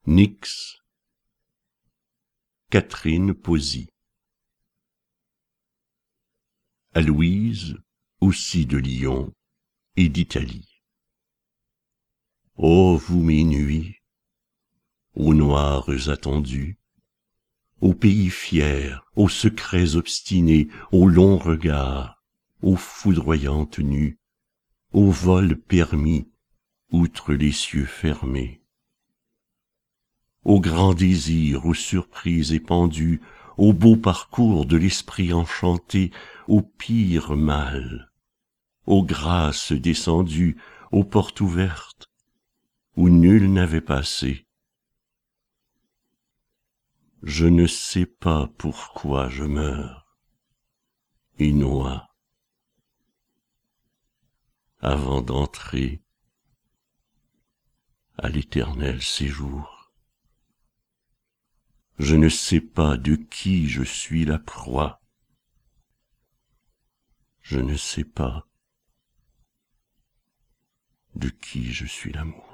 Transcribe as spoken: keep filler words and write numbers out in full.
Nix, Catherine Posy. À Louise, aussi de Lyon et d'Italie. Ô vous mes nuits, aux noirs attendus, aux pays fiers, aux secrets obstinés, aux longs regards, aux foudroyantes nues, aux vols permis, outre les cieux fermés, aux grands désirs, aux surprises épandues, au beau parcours de l'esprit enchanté, au pire mal, aux grâces descendues, aux portes ouvertes, où nul n'avait passé. Je ne sais pas pourquoi je meurs et noie avant d'entrer à l'éternel séjour. Je ne sais pas de qui je suis la proie. Je ne sais pas de qui je suis l'amour.